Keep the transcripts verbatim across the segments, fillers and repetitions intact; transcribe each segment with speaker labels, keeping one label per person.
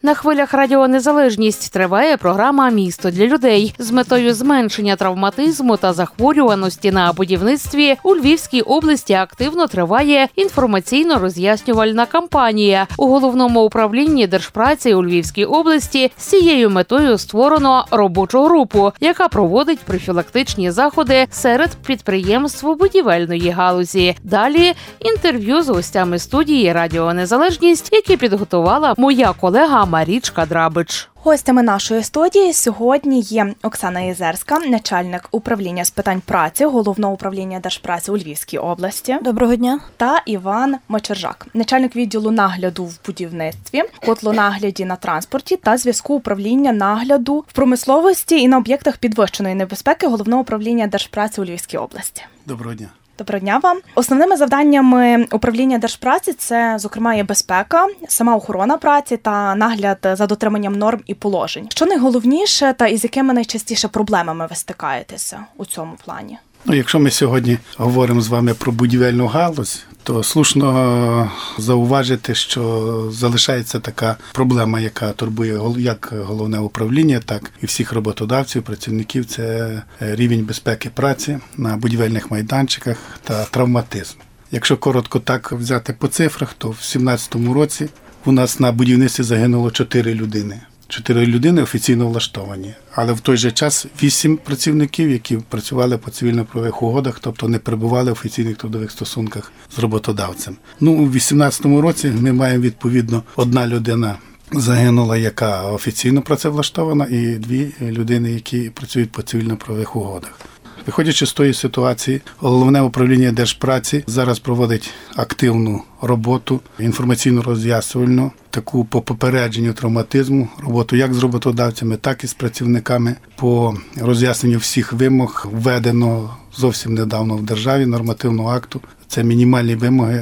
Speaker 1: На хвилях Радіо Незалежність триває програма «Місто для людей». З метою зменшення травматизму та захворюваності на будівництві у Львівській області активно триває інформаційно-роз'яснювальна кампанія. У Головному управлінні Держпраці у Львівській області з цією метою створено робочу групу, яка проводить профілактичні заходи серед підприємств будівельної галузі. Далі інтерв'ю з гостями студії Радіо Незалежність, які підготувала моя колега Марічка Драбич.
Speaker 2: Гостями нашої студії сьогодні є Оксана Єзерська, начальник управління з питань праці Головного управління Держпраці у Львівській області.
Speaker 3: Доброго дня.
Speaker 2: Та Іван Мочержак, начальник відділу нагляду в будівництві, котлонагляді на транспорті та зв'язку управління нагляду в промисловості і на об'єктах підвищеної небезпеки Головного управління Держпраці у Львівській області.
Speaker 4: Доброго дня.
Speaker 2: Доброго дня вам. Основними завданнями управління Держпраці це, зокрема, є безпека, сама охорона праці та нагляд за дотриманням норм і положень. Що найголовніше та із якими найчастіше проблемами ви стикаєтеся у цьому плані?
Speaker 4: Ну, якщо ми сьогодні говоримо з вами про будівельну галузь, то слушно зауважити, що залишається така проблема, яка турбує як головне управління, так і всіх роботодавців, працівників – це рівень безпеки праці на будівельних майданчиках та травматизм. Якщо коротко так взяти по цифрах, то в сімнадцятому році у нас на будівництві загинуло чотири людини. Чотири людини офіційно влаштовані, але в той же час вісім працівників, які працювали по цивільно-правових угодах, тобто не перебували в офіційних трудових стосунках з роботодавцем. Ну, у вісімнадцятому році ми маємо відповідно одна людина загинула, яка офіційно працевлаштована, і дві людини, які працюють по цивільно-правових угодах. Виходячи з тої ситуації, Головне управління Держпраці зараз проводить активну роботу, інформаційно-роз'яснювальну, таку по попередженню травматизму, роботу як з роботодавцями, так і з працівниками по роз'ясненню всіх вимог, введеного зовсім недавно в державі нормативного акту. Це мінімальні вимоги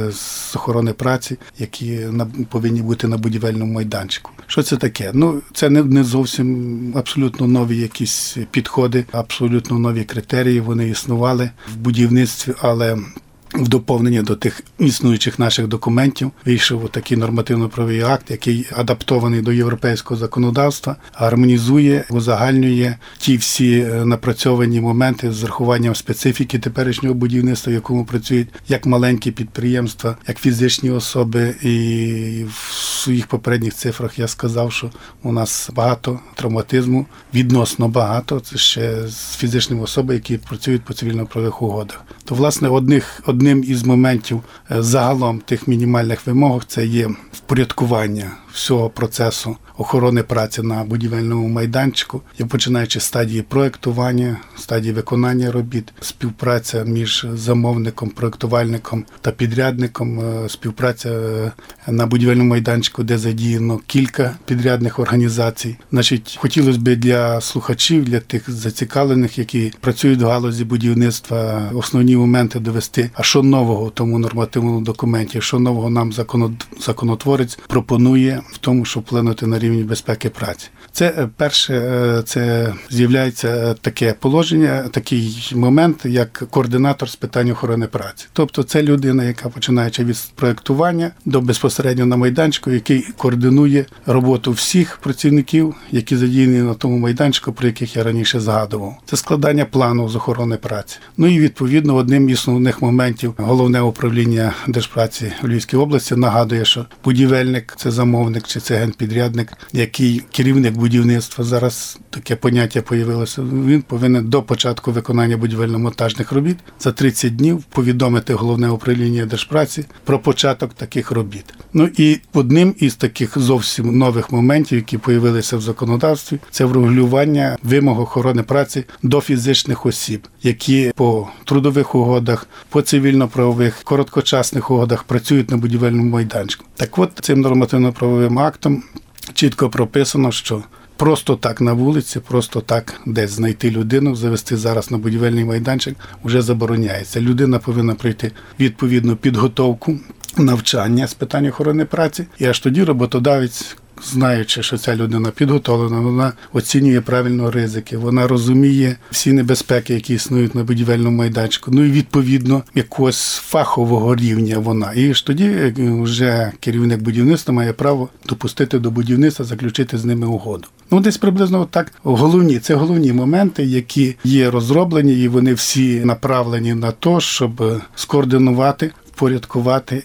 Speaker 4: з охорони праці, які повинні бути на будівельному майданчику. Що це таке? Ну, це не зовсім абсолютно нові якісь підходи, абсолютно нові критерії, вони існували в будівництві, але в доповнення до тих існуючих наших документів вийшов такий нормативно-правовий акт, який адаптований до європейського законодавства, гармонізує, узагальнює ті всі напрацьовані моменти з урахуванням специфіки теперішнього будівництва, в якому працюють як маленькі підприємства, як фізичні особи. І в своїх попередніх цифрах я сказав, що у нас багато травматизму, відносно багато, це ще з фізичними особами, які працюють по цивільно-правових угодах. То, власне, одних, одним із моментів загалом тих мінімальних вимог це є впорядкування всього процесу охорони праці на будівельному майданчику, і починаючи з стадії проєктування, стадії виконання робіт, співпраця між замовником, проєктувальником та підрядником, співпраця на будівельному майданчику, де задіяно кілька підрядних організацій. Значить, хотілося б для слухачів, для тих зацікавлених, які працюють в галузі будівництва, основні моменти довести, а що нового в тому нормативному документі, що нового нам законотворець пропонує в тому, щоб вплинути на рівень безпеки праці. Це перше, це з'являється таке положення, такий момент, як координатор з питань охорони праці. Тобто це людина, яка починаючи від проєктування до безпосередньо на майданчику, який координує роботу всіх працівників, які задіяні на тому майданчику, про яких я раніше згадував. Це складання плану з охорони праці. Ну і відповідно одним із основних моментів Головне управління Держпраці у Львівській області нагадує, що будівельник – це замовник чи це генпідрядник, який керівник будівництва, зараз таке поняття появилося, він повинен до початку виконання будівельно-монтажних робіт за тридцять днів повідомити Головне управління Держпраці про початок таких робіт. Ну і одним із таких зовсім нових моментів, які появилися в законодавстві, це врегулювання вимог охорони праці до фізичних осіб, які по трудових угодах, по цивільно-правових, короткочасних угодах працюють на будівельному майданчику. Так от, цим нормативно-правовим актом чітко прописано, що просто так на вулиці, просто так десь знайти людину, завести зараз на будівельний майданчик вже забороняється. Людина повинна пройти відповідну підготовку, навчання з питань охорони праці, і аж тоді роботодавець знаючи, що ця людина підготовлена, вона оцінює правильно ризики, вона розуміє всі небезпеки, які існують на будівельному майданчику. Ну і відповідно якогось фахового рівня вона. І ж тоді вже керівник будівництва має право допустити до будівництва, заключити з ними угоду. Ну, десь приблизно так головні, це головні моменти, які є розроблені, і вони всі направлені на те, щоб скоординувати, впорядкувати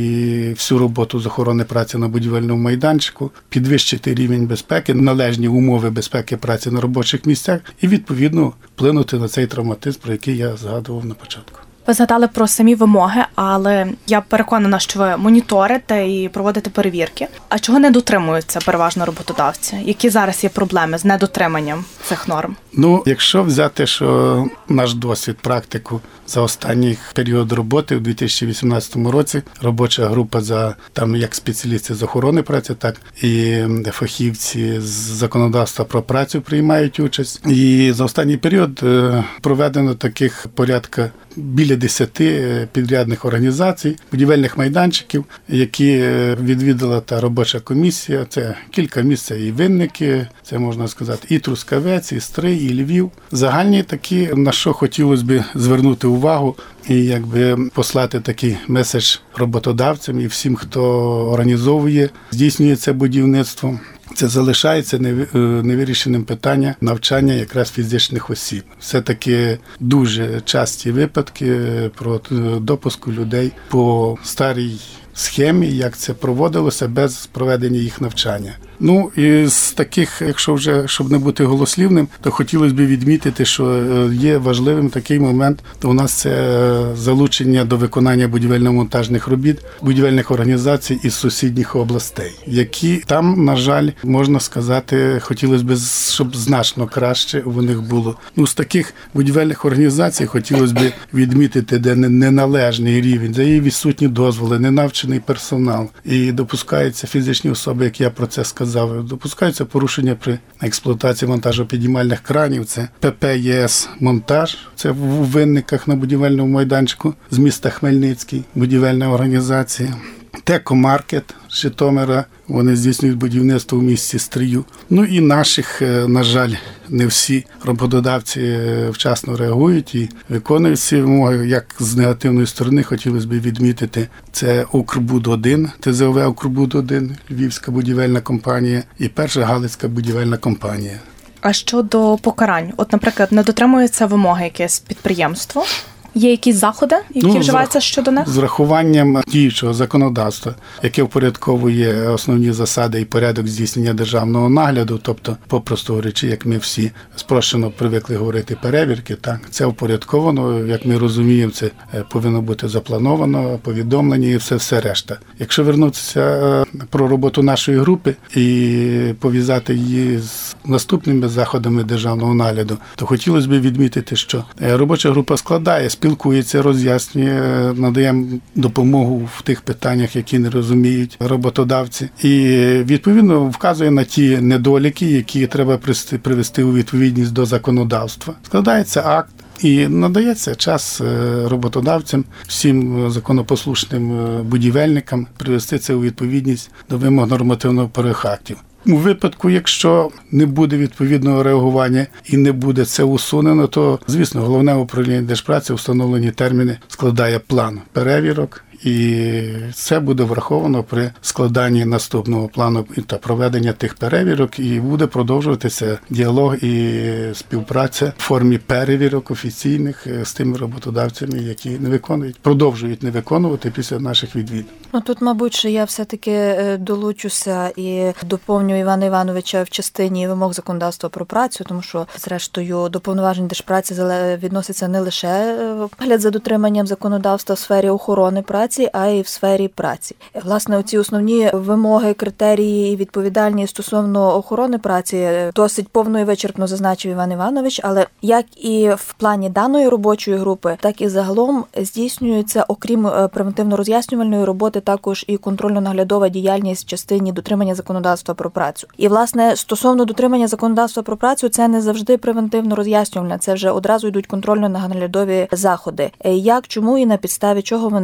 Speaker 4: і всю роботу з охорони праці на будівельному майданчику, підвищити рівень безпеки, належні умови безпеки праці на робочих місцях і, відповідно, вплинути на цей травматизм, про який я згадував на початку.
Speaker 2: Ви згадали про самі вимоги, але я переконана, що ви моніторите і проводите перевірки. А чого не дотримуються переважно роботодавці? Які зараз є проблеми з недотриманням цих норм?
Speaker 4: Ну, якщо взяти, що наш досвід, практику за останній період роботи в дві тисячі вісімнадцятому році робоча група за там як спеціалісти з охорони праці, так і фахівці з законодавства про працю приймають участь. І за останній період проведено таких порядка біля десяти підрядних організацій, будівельних майданчиків, які відвідала та робоча комісія. Це кілька місць, і Винники, це можна сказати, і Трускавець, і Стрий, і Львів. Загальні такі, на що хотілося б звернути увагу і якби послати такий меседж роботодавцям і всім, хто організовує, здійснює це будівництво. Це залишається невирішеним питання навчання якраз фізичних осіб. Все-таки дуже часті випадки про допуску людей по старій схемі, як це проводилося без проведення їх навчання. Ну, і з таких, якщо вже, щоб не бути голослівним, то хотілося б відмітити, що є важливим такий момент, то у нас це залучення до виконання будівельно-монтажних робіт будівельних організацій із сусідніх областей, які там, на жаль, можна сказати, хотілося б, щоб значно краще у них було. Ну, з таких будівельних організацій хотілося б відмітити, де неналежний рівень, де є відсутні дозволи, ненавчений персонал і допускаються фізичні особи, як я про це сказав, допускаються порушення при експлуатації монтажопідіймальних кранів, це ПП ЄС «Монтаж», це в Винниках на будівельному майданчику з міста Хмельницький, будівельна організація. Теко-маркет з Житомира, вони здійснюють будівництво в місті Стрию. Ну і наших, на жаль, не всі роботодавці вчасно реагують і виконують ці вимоги. Як з негативної сторони хотілося б відмітити, це Укрбуд один, ТЗОВ Укрбуд один, Львівська будівельна компанія і Перша Галицька будівельна компанія.
Speaker 2: А щодо покарань? От, наприклад, не дотримується вимоги якесь підприємство? Є якісь заходи, які ну, вживаються щодо них?
Speaker 4: З врахуванням діючого законодавства, яке впорядковує основні засади і порядок здійснення державного нагляду, тобто, попросту говорячи, як ми всі спрощено привикли говорити перевірки, так, це впорядковано, як ми розуміємо, це повинно бути заплановано, повідомлення і все-все решта. Якщо вернутися про роботу нашої групи і пов'язати її з наступними заходами державного нагляду, то хотілося б відмітити, що робоча група складає спілкується, роз'яснює, надаємо допомогу в тих питаннях, які не розуміють роботодавці. І, відповідно, вказує на ті недоліки, які треба привести у відповідність до законодавства. Складається акт і надається час роботодавцям, всім законопослушним будівельникам привести це у відповідність до вимог нормативно-правових актів. У випадку, якщо не буде відповідного реагування і не буде це усунено, то, звісно, Головне управління Держпраці у встановлені терміни складає план перевірок, і це буде враховано при складанні наступного плану та проведення тих перевірок, і буде продовжуватися діалог і співпраця в формі перевірок офіційних з тими роботодавцями, які не виконують, продовжують не виконувати після наших відвідин.
Speaker 3: Ну, тут, мабуть, що я все-таки долучуся і доповню Івана Івановича в частині вимог законодавства про працю, тому що, зрештою, до повноважень Держпраці відноситься не лише погляд за дотриманням законодавства в сфері охорони праці, а й в сфері праці. Власне, оці основні вимоги, критерії і відповідальність стосовно охорони праці досить повно і вичерпно зазначив Іван Іванович, але як і в плані даної робочої групи, так і загалом здійснюється, окрім превентивно-роз'яснювальної роботи, також і контрольно-наглядова діяльність в частині дотримання законодавства про працю. І, власне, стосовно дотримання законодавства про працю, це не завжди превентивно-роз'яснювальне, це вже одразу йдуть контрольно-наглядові заходи. Як, чому і на підставі чого вони відбуваються.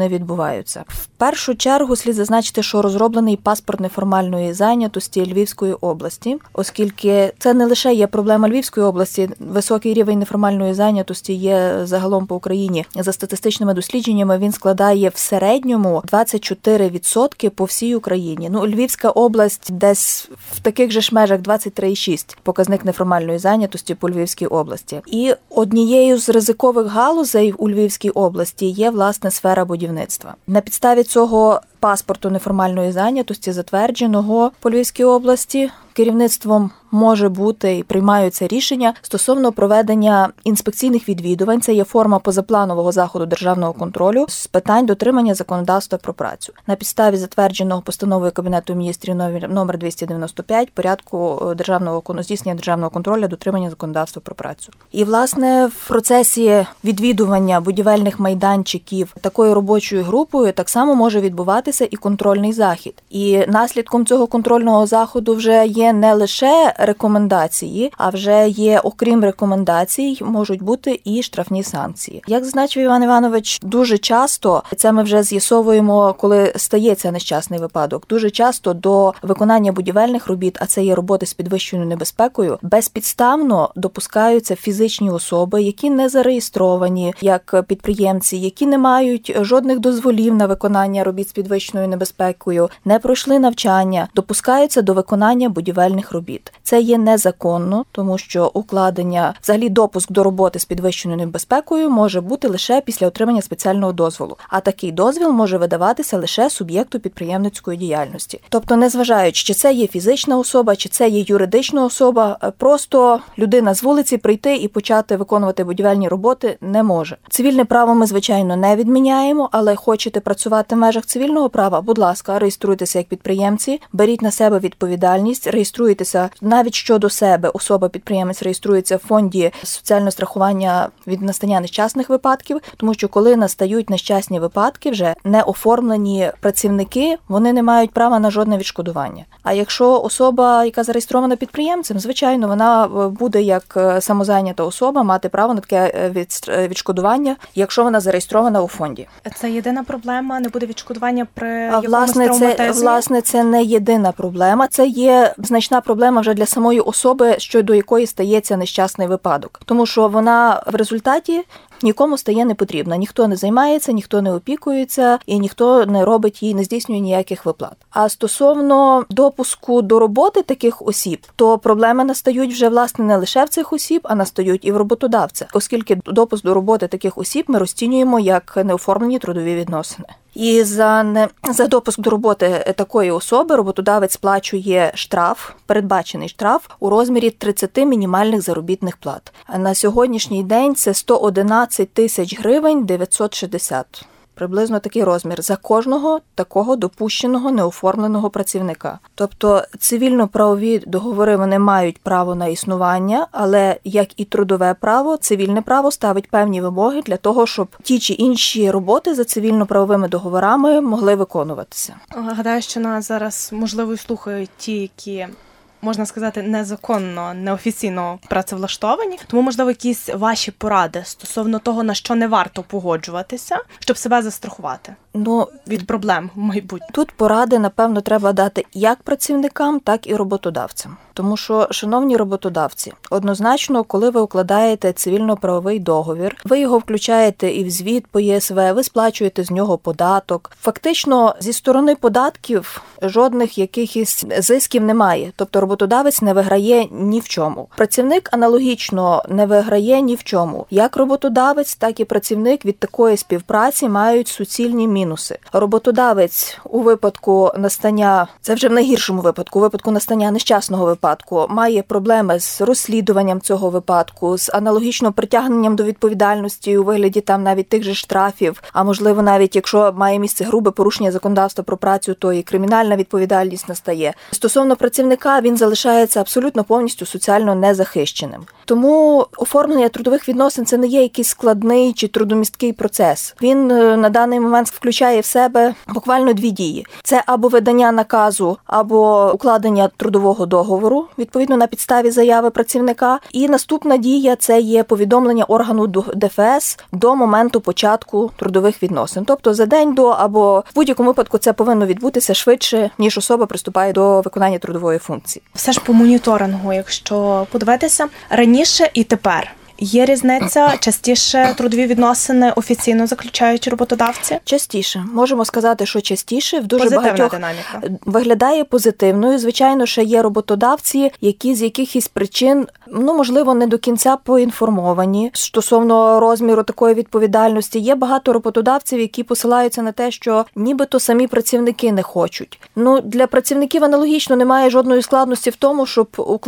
Speaker 3: відбуваються. В першу чергу слід зазначити, що розроблений паспорт неформальної зайнятості Львівської області, оскільки це не лише є проблема Львівської області, високий рівень неформальної зайнятості є загалом по Україні. За статистичними дослідженнями він складає в середньому двадцять чотири відсотки по всій Україні. Ну, Львівська область десь в таких же ж межах двадцять три цілих шість десятих показник неформальної зайнятості по Львівській області. І однією з ризикових галузей у Львівській області є, власне, сфера будівництва. На підставі цього паспорту неформальної зайнятості, затвердженого по Львівській області, керівництвом може бути і приймаються рішення стосовно проведення інспекційних відвідувань. Це є форма позапланового заходу державного контролю з питань дотримання законодавства про працю. На підставі затвердженого постановою Кабінету міністрів номер двісті дев'яносто п'ять порядку державного здійснення державного контролю дотримання законодавства про працю. І, власне, в процесі відвідування будівельних майданчиків такою робочою групою так само може відбуватися і контрольний захід. І наслідком цього контрольного заходу вже є не лише рекомендації, а вже є, окрім рекомендацій, можуть бути і штрафні санкції. Як зазначив Іван Іванович, дуже часто, це ми вже з'ясовуємо, коли стається нещасний випадок, дуже часто до виконання будівельних робіт, а це є роботи з підвищеною небезпекою, безпідставно допускаються фізичні особи, які не зареєстровані як підприємці, які не мають жодних дозволів на виконання робіт з підвищеною небезпекою, не пройшли навчання, допускаються до виконання будівельних робіт. Це є незаконно, тому що укладення, взагалі допуск до роботи з підвищеною небезпекою може бути лише після отримання спеціального дозволу. А такий дозвіл може видаватися лише суб'єкту підприємницької діяльності. Тобто, незважаючи, чи це є фізична особа, чи це є юридична особа, просто людина з вулиці прийти і почати виконувати будівельні роботи не може. Цивільне право ми, звичайно, не відміняємо, але хочете працювати в межах цивільного права, будь ласка, реєструйтеся як підприємці, беріть на себе відповідальність, реєструйтеся навіть щодо себе. Особа-підприємець реєструється в фонді соціального страхування від настання нещасних випадків, тому що коли настають нещасні випадки, вже не оформлені працівники, вони не мають права на жодне відшкодування. А якщо особа, яка зареєстрована підприємцем, звичайно, вона буде як самозайнята особа мати право на таке відшкодування, якщо вона зареєстрована у фонді.
Speaker 2: Це єдина проблема, не буде відшкодування при
Speaker 3: а,
Speaker 2: якомусь
Speaker 3: власне,
Speaker 2: травматизмі?
Speaker 3: Це, власне, це не єдина проблема, це є значна проблема вже для самої особи, щодо якої стається нещасний випадок. Тому що вона в результаті нікому стає не потрібна. Ніхто не займається, ніхто не опікується і ніхто не робить їй, не здійснює ніяких виплат. А стосовно допуску до роботи таких осіб, то проблеми настають вже, власне, не лише в цих осіб, а настають і в роботодавця, оскільки допуск до роботи таких осіб ми розцінюємо як неоформлені трудові відносини. І за, не, за допуск до роботи такої особи роботодавець сплачує штраф, передбачений штраф у розмірі тридцять мінімальних заробітних плат. А на сьогоднішній день це сто одинадцять тисяч гривень дев'ятсот шістдесят. Приблизно такий розмір за кожного такого допущеного неоформленого працівника. Тобто цивільно-правові договори, вони мають право на існування, але, як і трудове право, цивільне право ставить певні вимоги для того, щоб ті чи інші роботи за цивільно-правовими договорами могли виконуватися.
Speaker 2: Гадаю, що нас зараз, можливо, і слухають ті, які, можна сказати, незаконно, неофіційно працевлаштовані. Тому, можливо, якісь ваші поради стосовно того, на що не варто погоджуватися, щоб себе застрахувати
Speaker 3: ну,
Speaker 2: від проблем в майбутньому.
Speaker 3: Тут поради, напевно, треба дати як працівникам, так і роботодавцям. Тому що, шановні роботодавці, однозначно, коли ви укладаєте цивільно-правовий договір, ви його включаєте і в звіт по Є Ес Ве, ви сплачуєте з нього податок. Фактично, зі сторони податків жодних якихось зисків немає. Тобто роботодавець не виграє ні в чому. Працівник аналогічно не виграє ні в чому. Як роботодавець, так і працівник від такої співпраці мають суцільні мінуси. Роботодавець у випадку настання, це вже в найгіршому випадку, у випадку настання нещасного випадку, має проблеми з розслідуванням цього випадку, з аналогічно притягненням до відповідальності у вигляді там навіть тих же штрафів, а можливо навіть якщо має місце грубе порушення законодавства про працю, то і кримінальна відповідальність настає. Стосовно працівника, він залишається абсолютно повністю соціально незахищеним. Тому оформлення трудових відносин – це не є якийсь складний чи трудомісткий процес. Він на даний момент включає включає в себе буквально дві дії. Це або видання наказу, або укладення трудового договору, відповідно на підставі заяви працівника. І наступна дія – це є повідомлення органу ДФС до моменту початку трудових відносин. Тобто за день до, або в будь-якому випадку це повинно відбутися швидше, ніж особа приступає до виконання трудової функції.
Speaker 2: Все ж по моніторингу, якщо подивитися, раніше і тепер. Є різниця? Частіше трудові відносини офіційно заключають роботодавці?
Speaker 3: Частіше. Можемо сказати, що частіше. В дуже
Speaker 2: Позитивна
Speaker 3: багатьох
Speaker 2: динаміка.
Speaker 3: Виглядає позитивною. Звичайно, ще є роботодавці, які з якихось причин, ну, можливо, не до кінця поінформовані стосовно розміру такої відповідальності. Є багато роботодавців, які посилаються на те, що нібито самі працівники не хочуть. Ну, для працівників аналогічно немає жодної складності в тому, щоб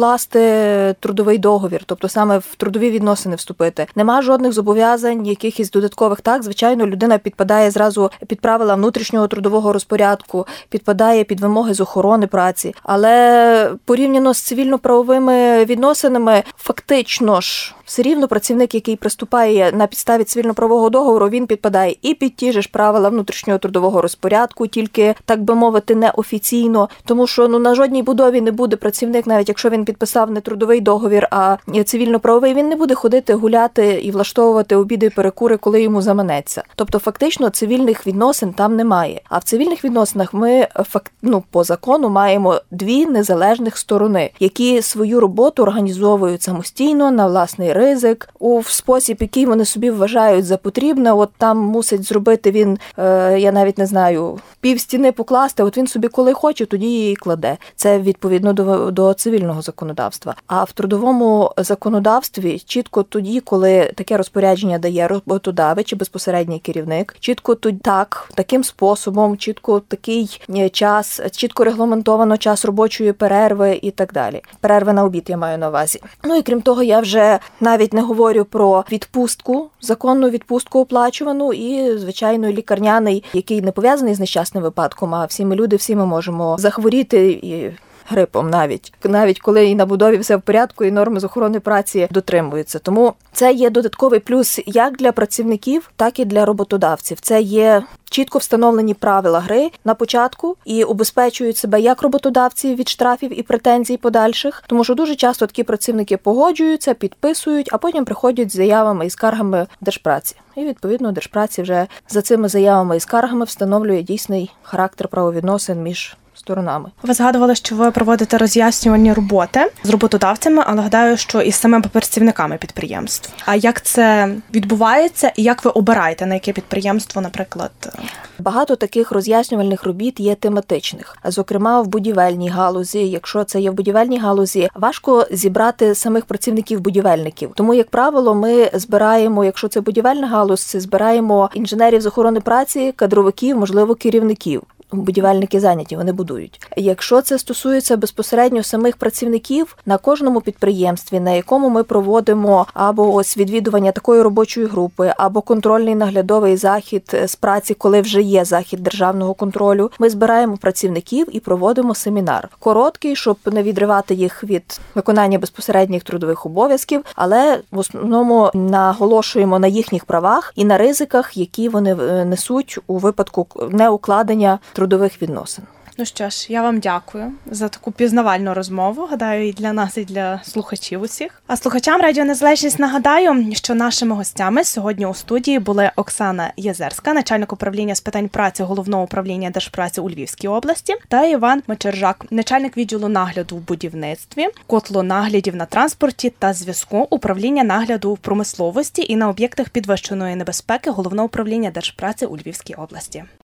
Speaker 3: укласти трудовий договір, тобто саме в трудові відносини не вступити. Нема жодних зобов'язань, якихось додаткових. Так, звичайно, людина підпадає зразу під правила внутрішнього трудового розпорядку, підпадає під вимоги з охорони праці. Але порівняно з цивільно-правовими відносинами, фактично ж, все рівно працівник, який приступає на підставі цивільно-правового договору, він підпадає і під ті ж правила внутрішнього трудового розпорядку, тільки, так би мовити, неофіційно. Тому що ну, на жодній будові не буде працівник, навіть якщо він підписав не трудовий договір, а цивільно-правовий, він не буде ходити, гуляти і влаштовувати обіди і перекури, коли йому заманеться. Тобто, фактично, цивільних відносин там немає. А в цивільних відносинах ми, ну, по закону маємо дві незалежних сторони, які свою роботу організовують самостійно, на власний ризик, у спосіб, який вони собі вважають за потрібне. От там мусить зробити він, е, я навіть не знаю, пів стіни покласти, от він собі коли хоче, тоді її кладе. Це відповідно до, до цивільного законодавства. А в трудовому законодавстві чітко тоді, коли таке розпорядження дає роботодавець чи безпосередній керівник, чітко тоді так, таким способом, чітко такий час, чітко регламентовано час робочої перерви і так далі. Перерви на обід я маю на увазі. Ну і крім того, я вже навіть не говорю про відпустку, законну відпустку оплачувану і, звичайно, лікарняний, який не пов'язаний з нещасним випадком, а всі ми люди, всі ми можемо захворіти і грипом навіть. Навіть коли і на будові все в порядку, і норми з охорони праці дотримуються. Тому це є додатковий плюс як для працівників, так і для роботодавців. Це є чітко встановлені правила гри на початку і убезпечують себе як роботодавці від штрафів і претензій подальших, тому що дуже часто такі працівники погоджуються, підписують, а потім приходять з заявами і скаргами Держпраці. І, відповідно, Держпраці вже за цими заявами і скаргами встановлює дійсний характер правовідносин між сторонами.
Speaker 2: Ви згадували, що ви проводите роз'яснювальні роботи з роботодавцями, але гадаю, що і з самими працівниками підприємств. А як це відбувається і як ви обираєте, на яке підприємство, наприклад?
Speaker 3: Багато таких роз'яснювальних робіт є тематичних. Зокрема, в будівельній галузі, якщо це є в будівельній галузі, важко зібрати самих працівників-будівельників. Тому, як правило, ми збираємо, якщо це будівельна галузь, це збираємо інженерів з охорони праці, кадровиків, можливо, керівників. Будівельники зайняті, вони будують. Якщо це стосується безпосередньо самих працівників, на кожному підприємстві, на якому ми проводимо або ось відвідування такої робочої групи, або контрольний наглядовий захід з праці, коли вже є захід державного контролю, ми збираємо працівників і проводимо семінар. Короткий, щоб не відривати їх від виконання безпосередніх трудових обов'язків, але в основному наголошуємо на їхніх правах і на ризиках, які вони несуть у випадку неукладення трудових відносин.
Speaker 2: Ну що ж, я вам дякую за таку пізнавальну розмову, гадаю, і для нас, і для слухачів усіх. А слухачам Радіо Незалежність нагадаю, що нашими гостями сьогодні у студії були Оксана Єзерська, начальник управління з питань праці Головного управління Держпраці у Львівській області, та Іван Мечержак, начальник відділу нагляду в будівництві, котлу наглядів на транспорті та зв'язку управління нагляду в промисловості і на об'єктах підвищеної небезпеки Головного управління Держпраці у Львівській області.